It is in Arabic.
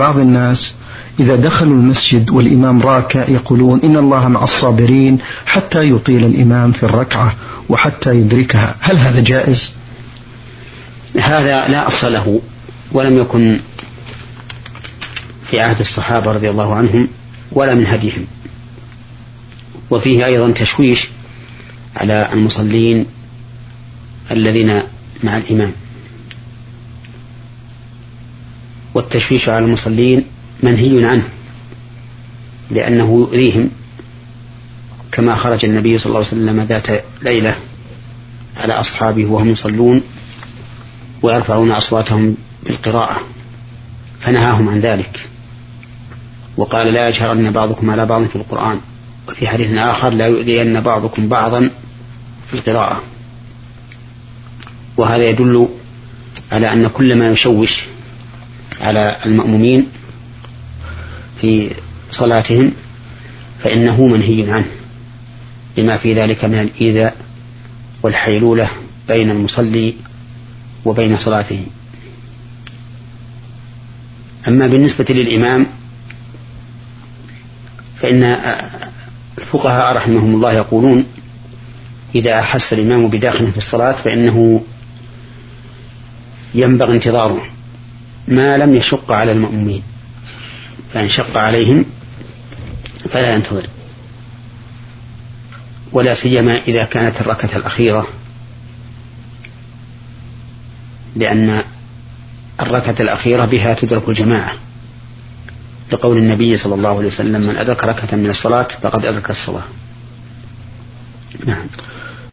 بعض الناس إذا دخلوا المسجد والإمام راكع يقولون إن الله مع الصابرين حتى يطيل الإمام في الركعة وحتى يدركها، هل هذا جائز؟ هذا لا أصل له، ولم يكن في عهد الصحابة رضي الله عنهم ولا من هديهم. وفيه أيضا تشويش على المصلين الذين مع الإمام، والتشويش على المصلين منهي عنه لأنه يؤذيهم، كما خرج النبي صلى الله عليه وسلم ذات ليلة على أصحابه وهم يصلون ويرفعون أصواتهم بالقراءة فنهاهم عن ذلك، وقال لا يجهرن بعضكم على بعض في القرآن، وفي حديث آخر لا يؤذين بعضكم بعضا في القراءة. وهذا يدل على أن كل ما يشوش على المأمومين في صلاتهم فإنه منهي عنه، لما في ذلك من الإيذاء والحيلولة بين المصلي وبين صلاته. أما بالنسبة للإمام فإن الفقهاء رحمهم الله يقولون إذا أحس الإمام بداخل في الصلاة فإنه ينبغي انتظاره ما لم يشق على المأمومين، فإن شق عليهم فلا ينتظر، ولا سيما إذا كانت الركعة الأخيرة، لأن الركعة الأخيرة بها تدرك الجماعة، لقول النبي صلى الله عليه وسلم من أدرك ركعة من الصلاة فقد أدرك الصلاة. نعم.